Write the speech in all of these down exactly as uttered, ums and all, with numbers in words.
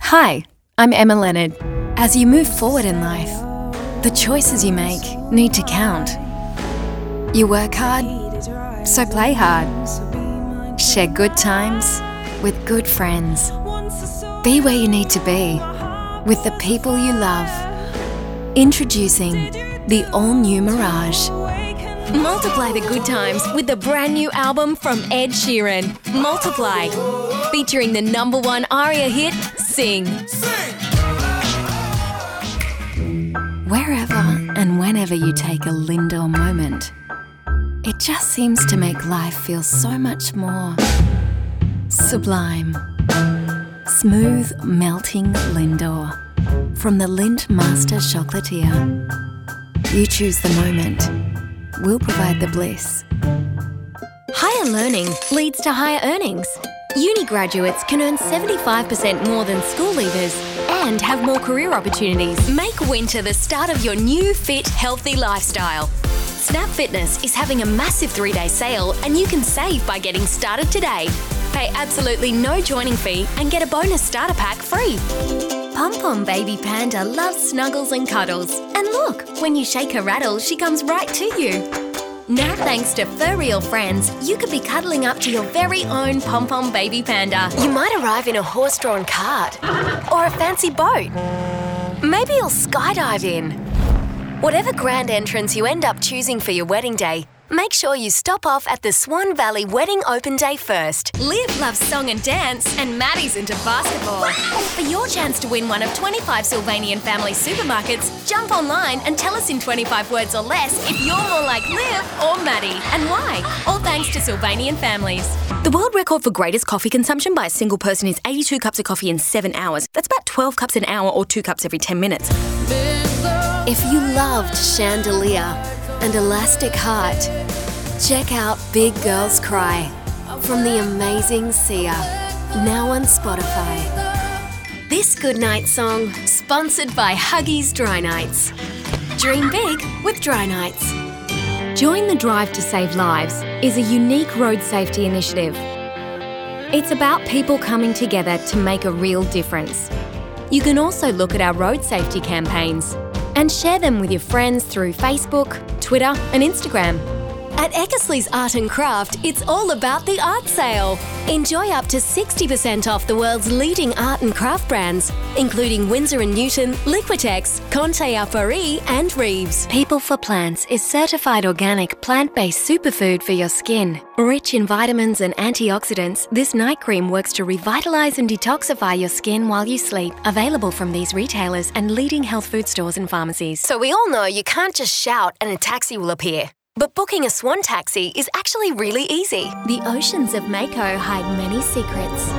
Hi, I'm Emma Leonard. As you move forward in life, the choices you make need to count. You work hard, so play hard. Share good times with good friends. Be where you need to be with the people you love. Introducing the all-new Mirage. Multiply the good times with the brand new album from Ed Sheeran, Multiply, featuring the number one ARIA hit, Sing. Wherever and whenever you take a Lindor moment, it just seems to make life feel so much more sublime. Smooth, melting Lindor from the Lindt Master Chocolatier. You choose the moment. We'll provide the bliss. Higher learning leads to higher earnings. Uni graduates can earn seventy-five percent more than school leavers and have more career opportunities. Make winter the start of your new, fit, healthy lifestyle. Snap Fitness is having a massive three-day sale and you can save by getting started today. Pay absolutely no joining fee and get a bonus starter pack free. Pom Pom Baby Panda loves snuggles and cuddles. And look, when you shake her rattle, she comes right to you. Now thanks to Fur Real Friends, you could be cuddling up to your very own Pom Pom Baby Panda. You might arrive in a horse-drawn cart or a fancy boat. Maybe you'll skydive in. Whatever grand entrance you end up choosing for your wedding day, make sure you stop off at the Swan Valley Wedding Open Day first. Liv loves song and dance, and Maddie's into basketball. For your chance to win one of twenty-five Sylvanian family supermarkets, jump online and tell us in twenty-five words or less if you're more like Liv or Maddie, and why. All thanks to Sylvanian families. The world record for greatest coffee consumption by a single person is eighty-two cups of coffee in seven hours. That's about twelve cups an hour or two cups every ten minutes. If you loved Chandelier and Elastic Heart, check out Big Girls Cry from the amazing Sia, now on Spotify. This goodnight song, sponsored by Huggies Dry Nights. Dream big with Dry Nights. Join the Drive to Save Lives is a unique road safety initiative. It's about people coming together to make a real difference. You can also look at our road safety campaigns and share them with your friends through Facebook, Twitter and Instagram. At Eckersley's Art and Craft, it's all about the art sale. Enjoy up to sixty percent off the world's leading art and craft brands, including Winsor and Newton, Liquitex, Conte Arpari and Reeves. People for Plants is certified organic plant-based superfood for your skin. Rich in vitamins and antioxidants, this night cream works to revitalise and detoxify your skin while you sleep. Available from these retailers and leading health food stores and pharmacies. So we all know you can't just shout and a taxi will appear. But booking a Swan taxi is actually really easy. The oceans of Mako hide many secrets.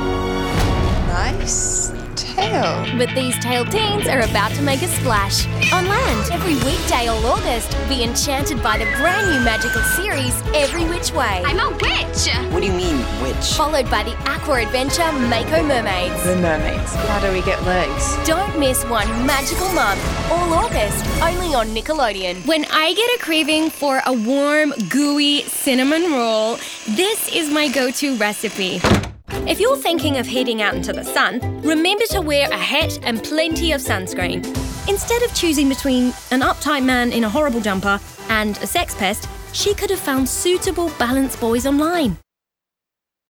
Nice tail. But these tailed teens are about to make a splash. On land, every weekday all August, be enchanted by the brand new magical series, Every Which Way. I'm a witch! What do you mean, witch? Followed by the aqua adventure Mako Mermaids. The mermaids. How do we get legs? Don't miss one magical month, all August, only on Nickelodeon. When I get a craving for a warm, gooey cinnamon roll, this is my go-to recipe. If you're thinking of heading out into the sun, remember to wear a hat and plenty of sunscreen. Instead of choosing between an uptight man in a horrible jumper and a sex pest, she could have found suitable balanced boys online.